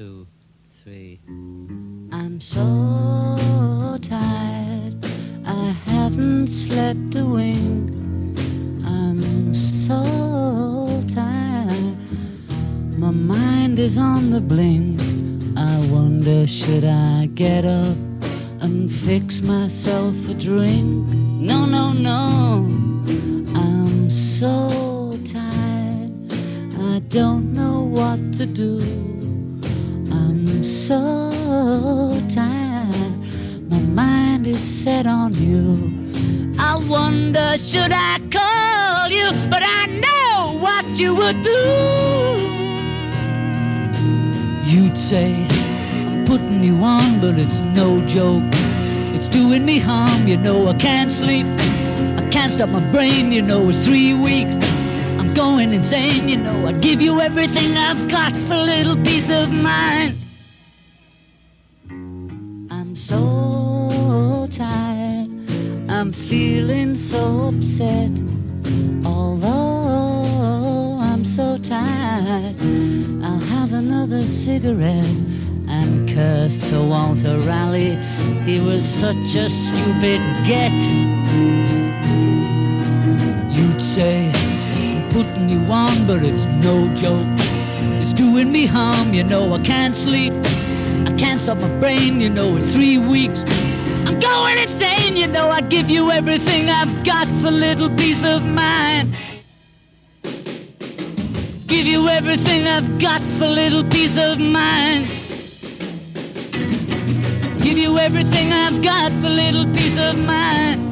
2, 3. I'm so tired, I haven't slept a wink. I'm so tired, my mind is on the blink. I wonder, should I get up and fix myself a drink? No, no, no, I'm so tired, I don't know what to do. I'm so tired, my mind is set on you. I wonder, should I call you? But I know what you would do. You'd say, I'm putting you on, but it's no joke. It's doing me harm, you know I can't sleep. I can't stop my brain, you know it's 3 weeks. I'm going insane, you know I'd give you everything I've got for a little peace of mind. I'm so tired, I'm feeling so upset. Although I'm so tired, I'll have another cigarette and curse Sir Walter Raleigh. He was such a stupid get. You'd say, I'm putting you on, but it's no joke. It's doing me harm, you know I can't sleep. I can't stop my brain, you know it's 3 weeks. I'm going insane, you know I'd give you everything I've got for a little peace of mind. Give you everything I've got for a little peace of mind. Give you everything I've got for a little peace of mind.